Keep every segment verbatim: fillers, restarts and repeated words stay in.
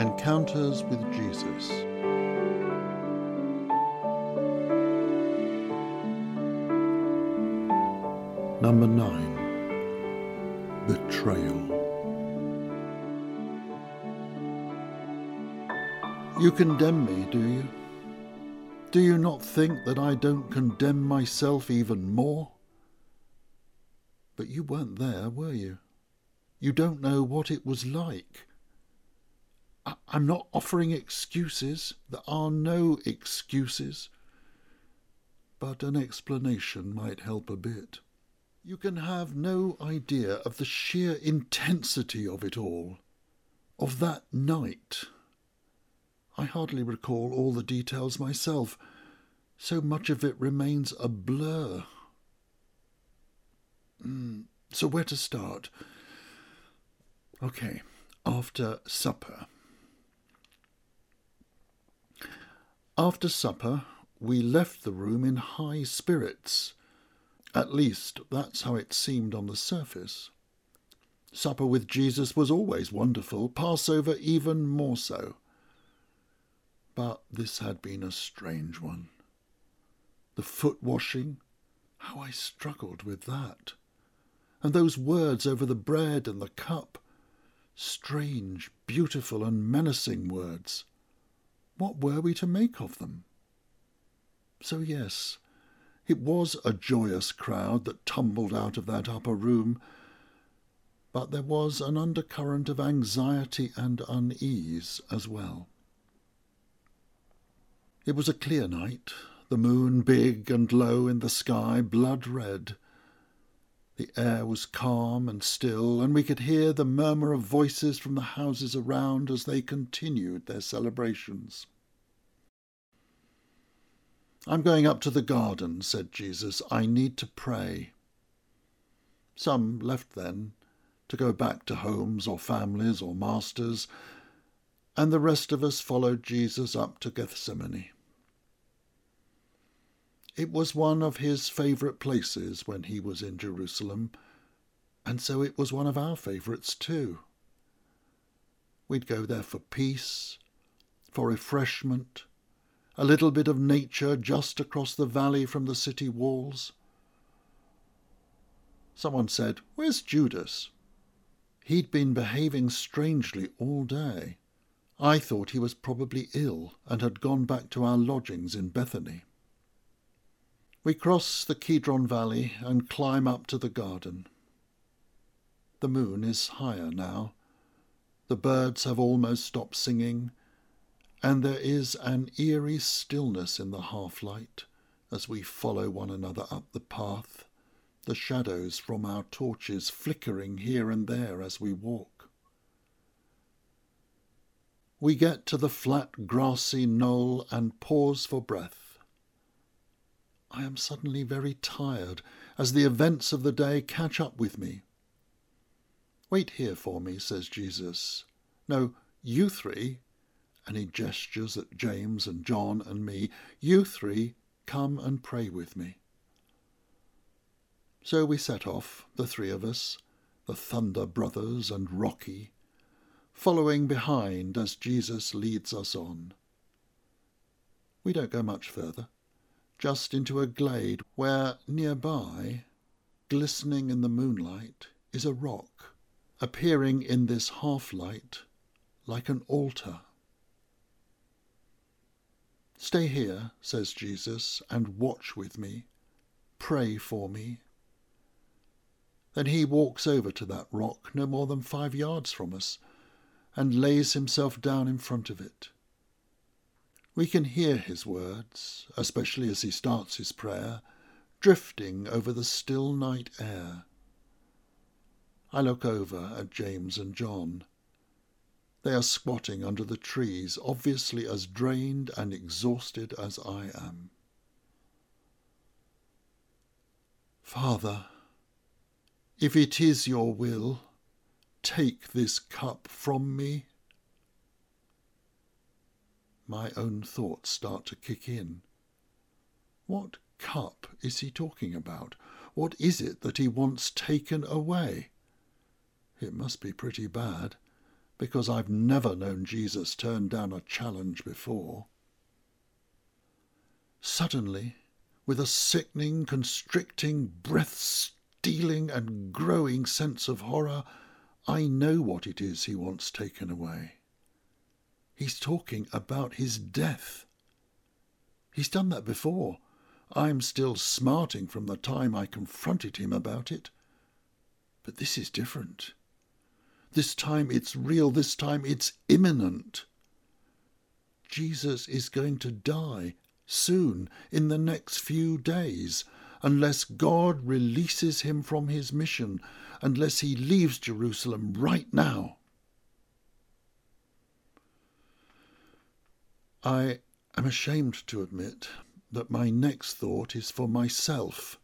Encounters with Jesus. Number nine. Betrayal. You condemn me, do you? Do you not think that I don't condemn myself even more? But you weren't there, were you? You don't know what it was like. I- I'm not offering excuses. There are no excuses. But an explanation might help a bit. You can have no idea of the sheer intensity of it all, of that night. I hardly recall all the details myself. So much of it remains a blur. Mm, so where to start? Okay, after supper. After supper, we left the room in high spirits. At least, that's how it seemed on the surface. Supper with Jesus was always wonderful, Passover even more so. But this had been a strange one. The foot washing, how I struggled with that. And those words over the bread and the cup, strange, beautiful and menacing words. What were we to make of them? So yes, it was a joyous crowd that tumbled out of that upper room, but there was an undercurrent of anxiety and unease as well. It was a clear night, the moon big and low in the sky, blood red. The air was calm and still, and we could hear the murmur of voices from the houses around as they continued their celebrations. "I'm going up to the garden," said Jesus. "I need to pray." Some left then, to go back to homes or families or masters, and the rest of us followed Jesus up to Gethsemane. It was one of his favourite places when he was in Jerusalem, and so it was one of our favourites too. We'd go there for peace, for refreshment, a little bit of nature just across the valley from the city walls. Someone said, "Where's Judas?" He'd been behaving strangely all day. I thought he was probably ill and had gone back to our lodgings in Bethany. We cross the Kidron Valley and climb up to the garden. The moon is higher now. The birds have almost stopped singing, and there is an eerie stillness in the half-light as we follow one another up the path, the shadows from our torches flickering here and there as we walk. We get to the flat grassy knoll and pause for breath. I am suddenly very tired as the events of the day catch up with me. "Wait here for me," says Jesus. "No, you three," and he gestures at James and John and me. "You three, come and pray with me." So we set off, the three of us, the Thunder Brothers and Rocky, following behind as Jesus leads us on. We don't go much further, just into a glade where, nearby, glistening in the moonlight, is a rock, appearing in this half-light like an altar. "Stay here," says Jesus, "and watch with me. Pray for me." Then he walks over to that rock, no more than five yards from us, and lays himself down in front of it. We can hear his words, especially as he starts his prayer, drifting over the still night air. I look over at James and John. They are squatting under the trees, obviously as drained and exhausted as I am. "Father, if it is your will, take this cup from me." My own thoughts start to kick in. What cup is he talking about? What is it that he wants taken away? It must be pretty bad, because I've never known Jesus turn down a challenge before. Suddenly, with a sickening, constricting, breath-stealing and growing sense of horror, I know what it is he wants taken away. He's talking about his death. He's done that before. I'm still smarting from the time I confronted him about it. But this is different. This time it's real. This time it's imminent. Jesus is going to die soon, in the next few days, unless God releases him from his mission, unless he leaves Jerusalem right now. I am ashamed to admit that my next thought is for myself,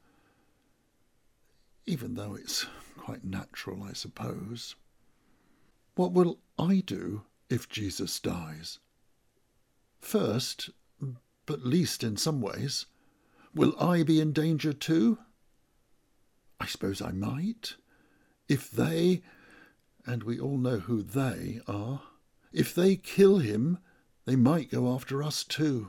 even though it's quite natural, I suppose. What will I do if Jesus dies? First, but least in some ways, will I be in danger too? I suppose I might. If they, and we all know who they are, if they kill him, they might go after us too.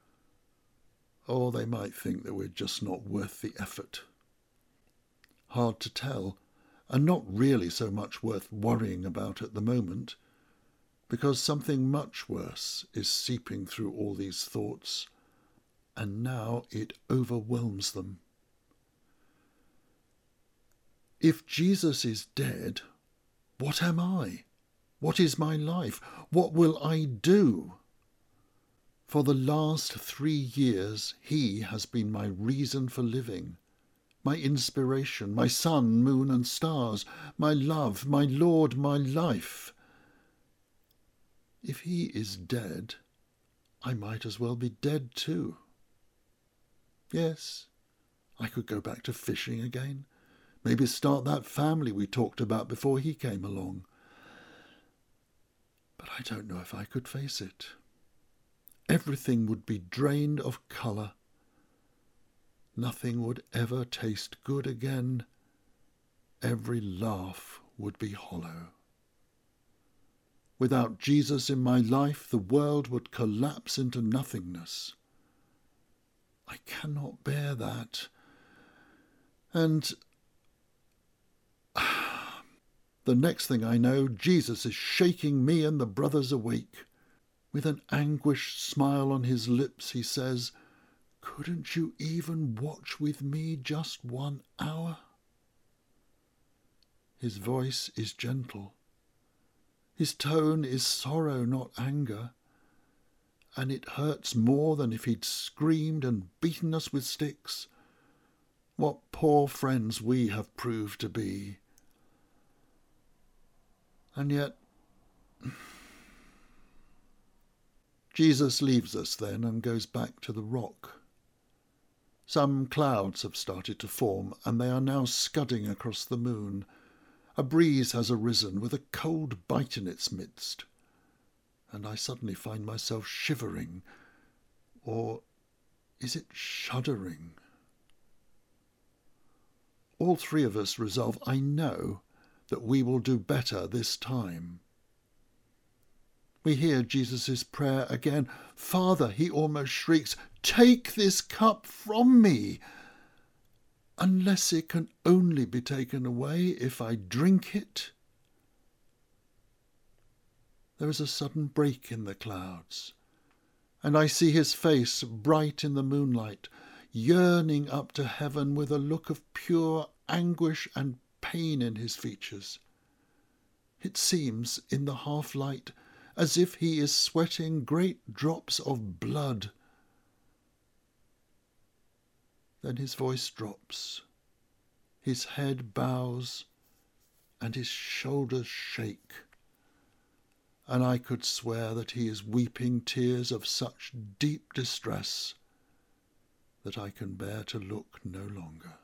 Or they might think that we're just not worth the effort. Hard to tell, and not really so much worth worrying about at the moment, because something much worse is seeping through all these thoughts, and now it overwhelms them. If Jesus is dead, what am I? What is my life? What will I do? For the last three years, he has been my reason for living, my inspiration, my sun, moon and stars, my love, my Lord, my life. If he is dead, I might as well be dead too. Yes, I could go back to fishing again, maybe start that family we talked about before he came along. But I don't know if I could face it. Everything would be drained of colour. Nothing would ever taste good again. Every laugh would be hollow. Without Jesus in my life, the world would collapse into nothingness. I cannot bear that. And the next thing I know, Jesus is shaking me and the brothers awake. With an anguished smile on his lips, he says, "Couldn't you even watch with me just one hour?" His voice is gentle. His tone is sorrow, not anger. And it hurts more than if he'd screamed and beaten us with sticks. What poor friends we have proved to be. And yet, Jesus leaves us then and goes back to the rock. Some clouds have started to form, and they are now scudding across the moon. A breeze has arisen with a cold bite in its midst, and I suddenly find myself shivering, or is it shuddering? All three of us resolve, I know, that we will do better this time. We hear Jesus' prayer again. "Father," he almost shrieks, "take this cup from me, unless it can only be taken away if I drink it." There is a sudden break in the clouds, and I see his face bright in the moonlight, yearning up to heaven with a look of pure anguish and pain in his features. It seems, in the half-light, as if he is sweating great drops of blood. Then his voice drops, his head bows, and his shoulders shake, and I could swear that he is weeping tears of such deep distress that I can bear to look no longer.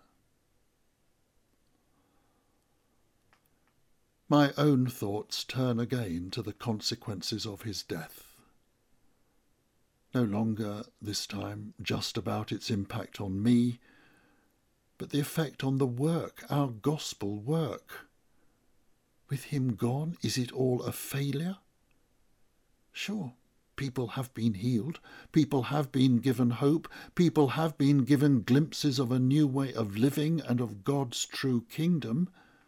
My own thoughts turn again to the consequences of his death. No longer, this time, just about its impact on me, but the effect on the work, our gospel work. With him gone, is it all a failure? Sure, people have been healed, people have been given hope, people have been given glimpses of a new way of living and of God's true kingdom.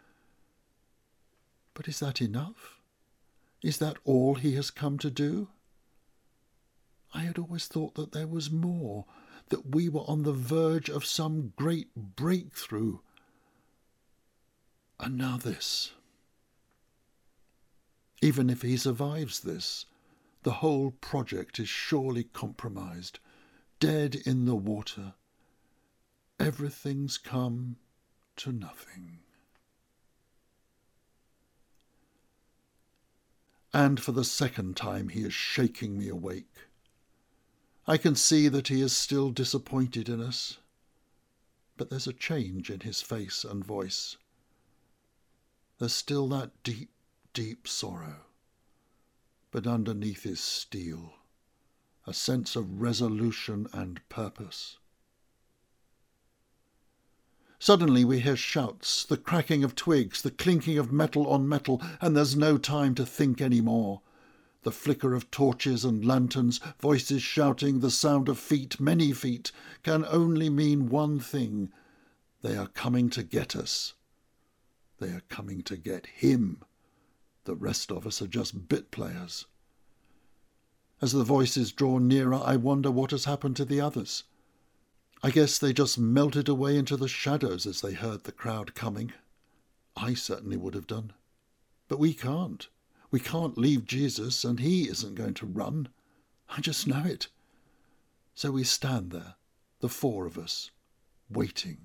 But is that enough? Is that all he has come to do? I had always thought that there was more, that we were on the verge of some great breakthrough. And now this. Even if he survives this, the whole project is surely compromised, dead in the water. Everything's come to nothing. And for the second time he is shaking me awake. I can see that he is still disappointed in us, but there's a change in his face and voice. There's still that deep, deep sorrow, but underneath his steel, a sense of resolution and purpose. Suddenly we hear shouts, the cracking of twigs, the clinking of metal on metal, and there's no time to think any more. The flicker of torches and lanterns, voices shouting, the sound of feet, many feet, can only mean one thing. They are coming to get us. They are coming to get him. The rest of us are just bit players. As the voices draw nearer, I wonder what has happened to the others. I guess they just melted away into the shadows as they heard the crowd coming. I certainly would have done. But we can't. We can't leave Jesus, and he isn't going to run. I just know it. So we stand there, the four of us, waiting.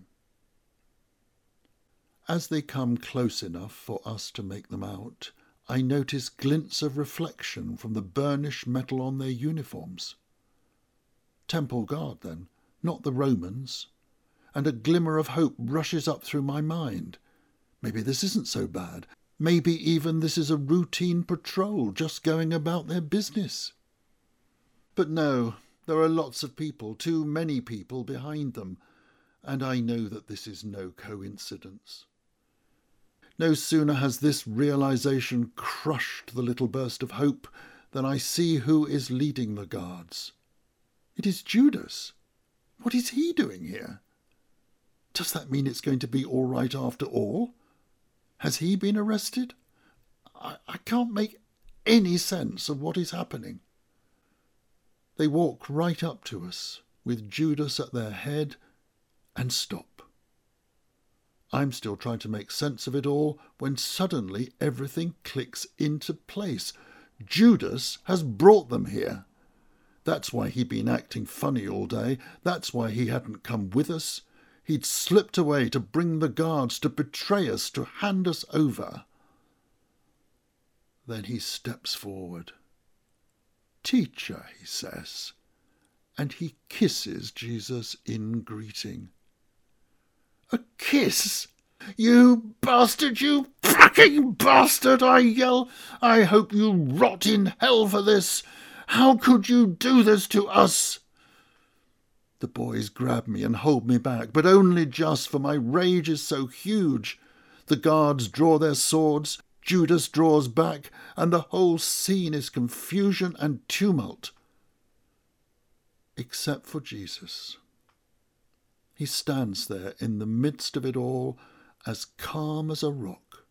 As they come close enough for us to make them out, I notice glints of reflection from the burnished metal on their uniforms. Temple guard, then, not the Romans. And a glimmer of hope rushes up through my mind. Maybe this isn't so bad. Maybe even this is a routine patrol just going about their business. But no, there are lots of people, too many people behind them, and I know that this is no coincidence. No sooner has this realization crushed the little burst of hope than I see who is leading the guards. It is Judas. What is he doing here? Does that mean it's going to be all right after all? Has he been arrested? I, I can't make any sense of what is happening. They walk right up to us, with Judas at their head, and stop. I'm still trying to make sense of it all when suddenly everything clicks into place. Judas has brought them here. That's why he'd been acting funny all day. That's why he hadn't come with us. He'd slipped away to bring the guards, to betray us, to hand us over. Then he steps forward. "Teacher," he says, and he kisses Jesus in greeting. "A kiss? You bastard, you fucking bastard!" I yell. "I hope you rot in hell for this. How could you do this to us?" The boys grab me and hold me back, but only just, for my rage is so huge. The guards draw their swords, Judas draws back, and the whole scene is confusion and tumult. Except for Jesus. He stands there in the midst of it all, as calm as a rock.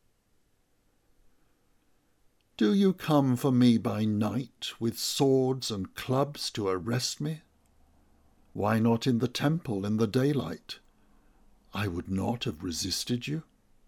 "Do you come for me by night, with swords and clubs to arrest me? Why not in the temple in the daylight? I would not have resisted you."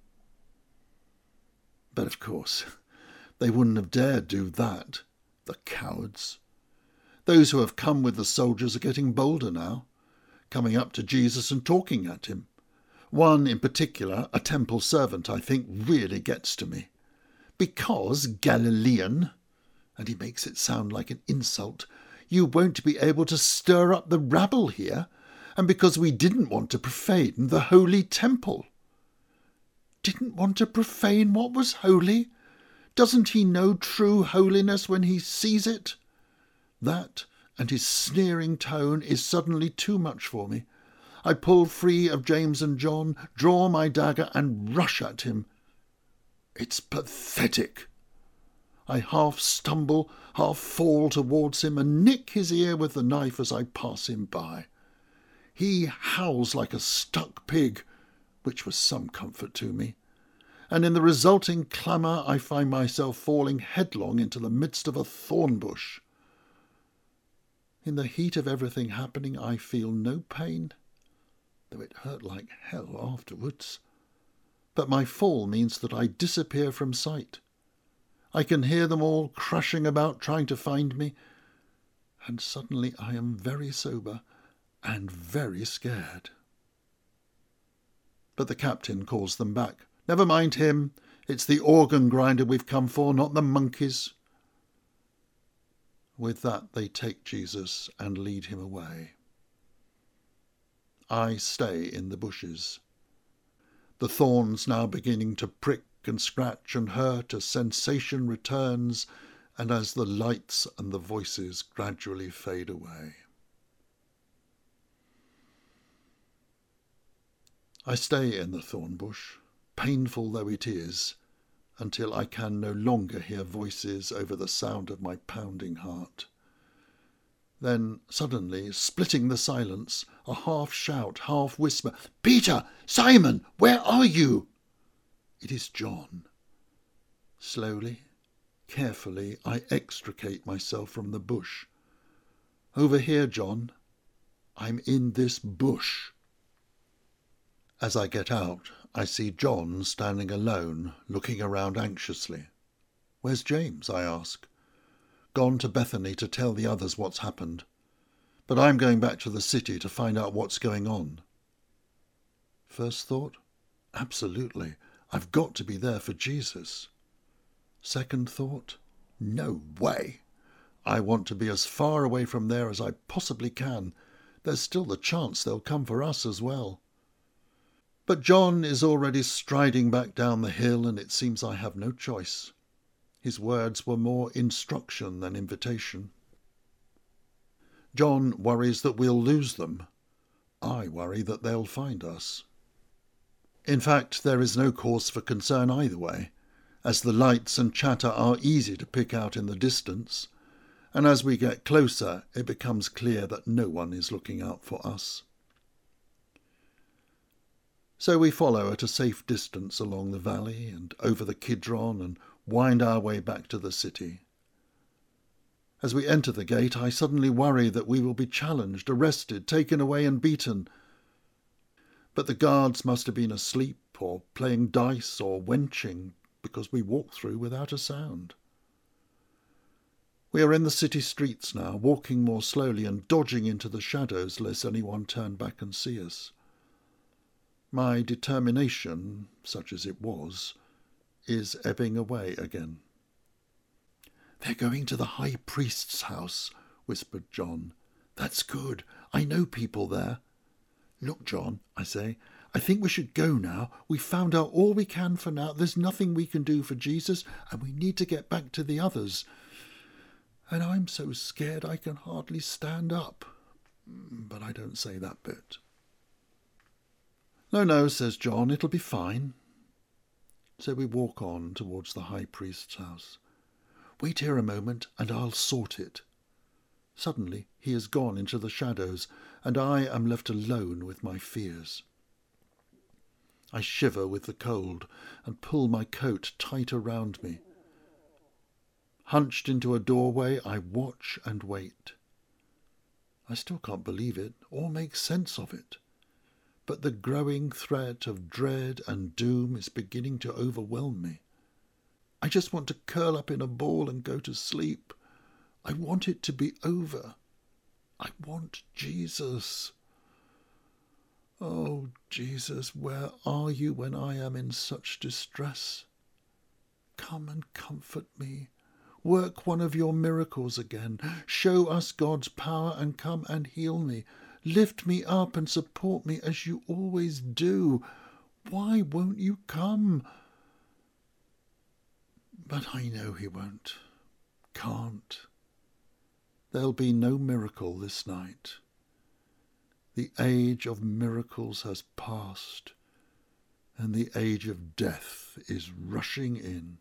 But of course, they wouldn't have dared do that, the cowards. Those who have come with the soldiers are getting bolder now, coming up to Jesus and talking at him. One in particular, a temple servant, I think, really gets to me. "Because, Galilean," and he makes it sound like an insult, "you won't be able to stir up the rabble here, and because we didn't want to profane the holy temple." Didn't want to profane what was holy? Doesn't he know true holiness when he sees it? That, and his sneering tone, is suddenly too much for me. I pull free of James and John, draw my dagger, and rush at him. It's pathetic. I half stumble, half fall towards him and nick his ear with the knife as I pass him by. He howls like a stuck pig, which was some comfort to me, and in the resulting clamour I find myself falling headlong into the midst of a thorn bush. In the heat of everything happening I feel no pain, though it hurt like hell afterwards. But my fall means that I disappear from sight. I can hear them all crashing about trying to find me, and suddenly I am very sober and very scared. But the captain calls them back. Never mind him. It's the organ grinder we've come for, not the monkeys. With that they take Jesus and lead him away. I stay in the bushes. The thorns now beginning to prick and scratch and hurt as sensation returns and as the lights and the voices gradually fade away. I stay in the thorn bush, painful though it is, until I can no longer hear voices over the sound of my pounding heart. Then, suddenly, splitting the silence, a half-shout, half-whisper, "Peter! Simon! Where are you?" It is John. Slowly, carefully, I extricate myself from the bush. "Over here, John. I'm in this bush." As I get out, I see John standing alone, looking around anxiously. "Where's James?" I ask. "Gone to Bethany to tell the others what's happened. But I'm going back to the city to find out what's going on." First thought, absolutely, I've got to be there for Jesus. Second thought, no way. I want to be as far away from there as I possibly can. There's still the chance they'll come for us as well. But John is already striding back down the hill, and it seems I have no choice. His words were more instruction than invitation. John worries that we'll lose them. I worry that they'll find us. In fact, there is no cause for concern either way, as the lights and chatter are easy to pick out in the distance, and as we get closer it becomes clear that no one is looking out for us. So we follow at a safe distance along the valley and over the Kidron and wind our way back to the city. As we enter the gate, I suddenly worry that we will be challenged, arrested, taken away and beaten. But the guards must have been asleep or playing dice or wenching, because we walk through without a sound. We are in the city streets now, walking more slowly and dodging into the shadows lest anyone turn back and see us. My determination, such as it was, is ebbing away again. "They're going to the high priest's house," whispered John. "That's good. I know people there." "Look, John," I say, "I think we should go now. We've found out all we can for now. There's nothing we can do for Jesus, and we need to get back to the others. And I'm so scared I can hardly stand up." But I don't say that bit. "No, no," says John, "it'll be fine." So we walk on towards the high priest's house. "Wait here a moment and I'll sort it." Suddenly he has gone into the shadows, and I am left alone with my fears. I shiver with the cold and pull my coat tight around me. Hunched into a doorway, I watch and wait. I still can't believe it or make sense of it, but the growing threat of dread and doom is beginning to overwhelm me. I just want to curl up in a ball and go to sleep. I want it to be over. I want Jesus. Oh, Jesus, where are you when I am in such distress? Come and comfort me. Work one of your miracles again. Show us God's power and come and heal me. Lift me up and support me as you always do. Why won't you come? But I know he won't. Can't. There'll be no miracle this night. The age of miracles has passed, and the age of death is rushing in.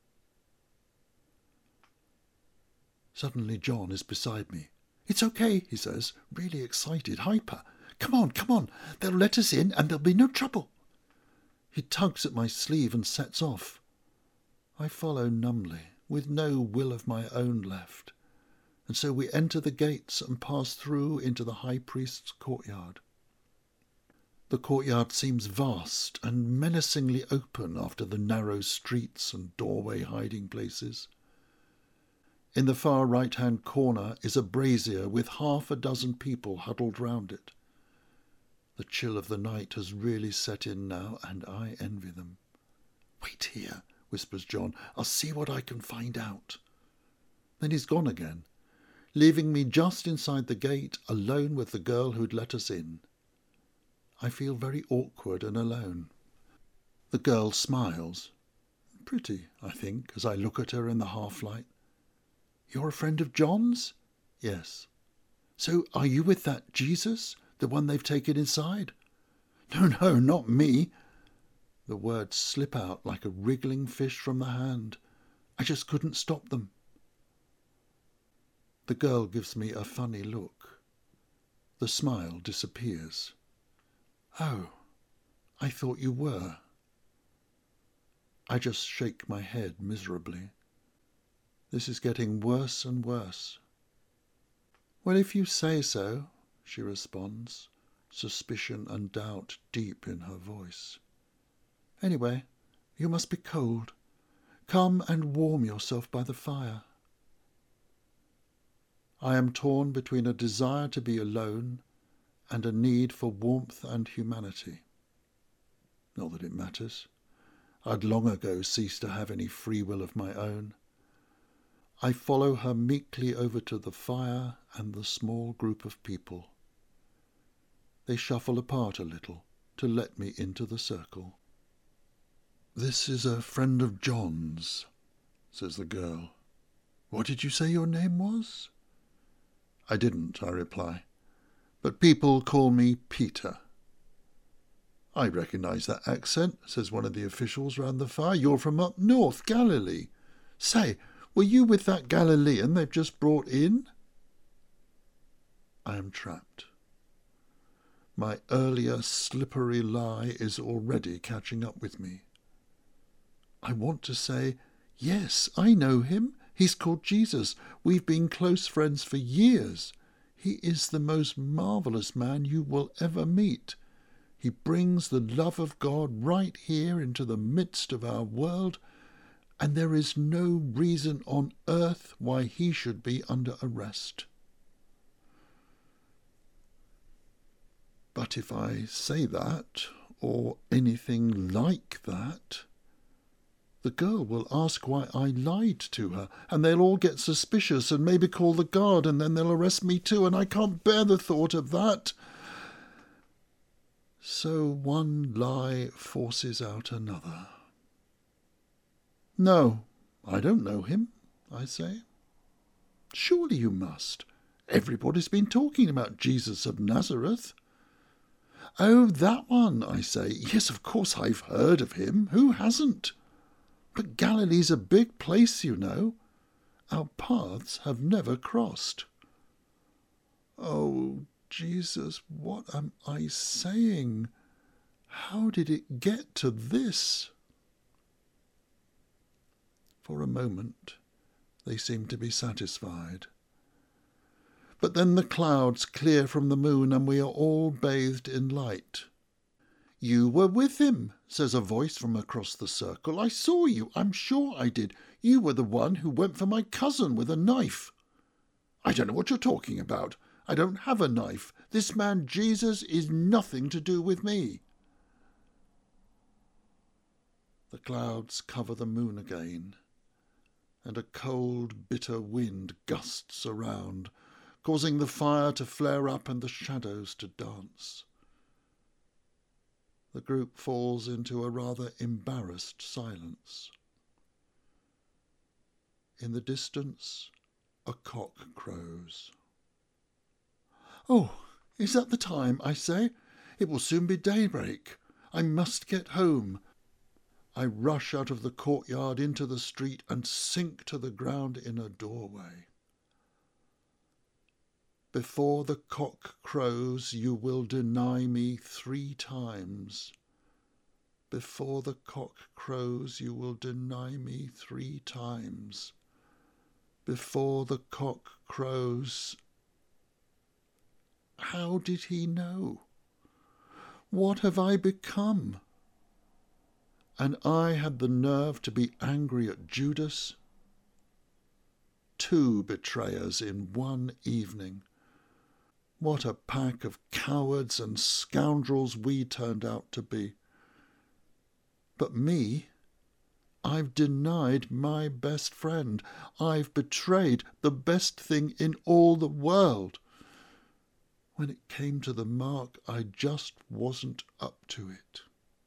Suddenly John is beside me. "It's okay," he says, really excited, hyper. "Come on, come on. They'll let us in and there'll be no trouble." He tugs at my sleeve and sets off. I follow numbly, with no will of my own left, and so we enter the gates and pass through into the high priest's courtyard. The courtyard seems vast and menacingly open after the narrow streets and doorway hiding places. In the far right-hand corner is a brazier with half a dozen people huddled round it. The chill of the night has really set in now, and I envy them. "Wait here," whispers John. "I'll see what I can find out." Then he's gone again, leaving me just inside the gate, alone with the girl who'd let us in. I feel very awkward and alone. The girl smiles. Pretty, I think, as I look at her in the half-light. "You're a friend of John's?" "Yes." "So are you with that Jesus, the one they've taken inside?" "No, no, not me." The words slip out like a wriggling fish from the hand. I just couldn't stop them. The girl gives me a funny look. The smile disappears. "Oh, I thought you were." I just shake my head miserably. This is getting worse and worse. "Well, if you say so," she responds, suspicion and doubt deep in her voice. "Anyway, you must be cold. Come and warm yourself by the fire." I am torn between a desire to be alone and a need for warmth and humanity. Not that it matters. I'd long ago ceased to have any free will of my own. I follow her meekly over to the fire and the small group of people. They shuffle apart a little to let me into the circle. "This is a friend of John's," says the girl. "What did you say your name was?" "I didn't," I reply, "but people call me Peter." "I recognise that accent," says one of the officials round the fire. "You're from up north, Galilee. Say, were you with that Galilean they've just brought in?" I am trapped. My earlier slippery lie is already catching up with me. I want to say, "Yes, I know him. He's called Jesus. We've been close friends for years. He is the most marvellous man you will ever meet. He brings the love of God right here into the midst of our world, and there is no reason on earth why he should be under arrest." But if I say that, or anything like that, the girl will ask why I lied to her, and they'll all get suspicious and maybe call the guard, and then they'll arrest me too, and I can't bear the thought of that. So one lie forces out another. "No, I don't know him," I say. "Surely you must. Everybody's been talking about Jesus of Nazareth." "Oh, that one," I say. "Yes, of course I've heard of him. Who hasn't? But Galilee's a big place, you know. Our paths have never crossed." Oh, Jesus, what am I saying? How did it get to this? For a moment, they seem to be satisfied. But then the clouds clear from the moon and we are all bathed in light. "You were with him," says a voice from across the circle. "I saw you, I'm sure I did. You were the one who went for my cousin with a knife." "I don't know what you're talking about. I don't have a knife. This man Jesus is nothing to do with me." The clouds cover the moon again, and a cold, bitter wind gusts around, causing the fire to flare up and the shadows to dance. The group falls into a rather embarrassed silence. In the distance, a cock crows. "Oh, is that the time?" I say. "It will soon be daybreak. I must get home. I rush out of the courtyard into the street and sink to the ground in a doorway. Before the cock crows, you will deny me three times. Before the cock crows, you will deny me three times. Before the cock crows. How did he know? What have I become? And I had the nerve to be angry at Judas. Two betrayers in one evening. What a pack of cowards and scoundrels we turned out to be. But me, I've denied my best friend. I've betrayed the best thing in all the world. When it came to the mark, I just wasn't up to it.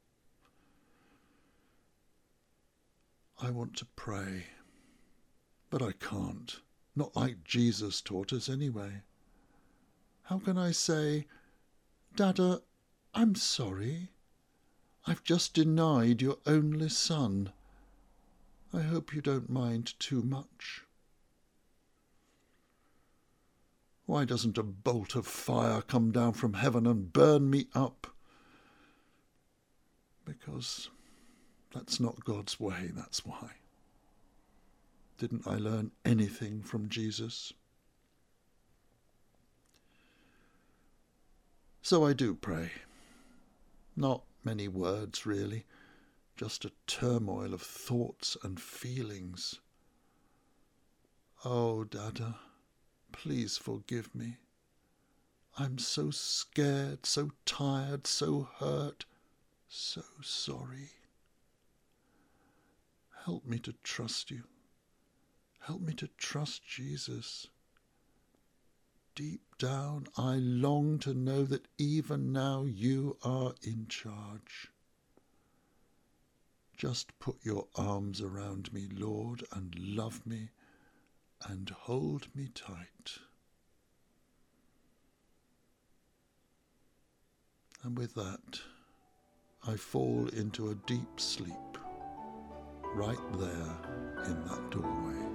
I want to pray, but I can't. Not like Jesus taught us anyway. How can I say, Dada, I'm sorry. I've just denied your only son. I hope you don't mind too much. Why doesn't a bolt of fire come down from heaven and burn me up? Because that's not God's way, that's why. Didn't I learn anything from Jesus? So I do pray. Not many words, really, just a turmoil of thoughts and feelings. Oh, Dada, please forgive me. I'm so scared, so tired, so hurt, so sorry. Help me to trust you. Help me to trust Jesus. Deep down, I long to know that even now you are in charge. Just put your arms around me, Lord, and love me and hold me tight. And with that, I fall into a deep sleep right there in that doorway.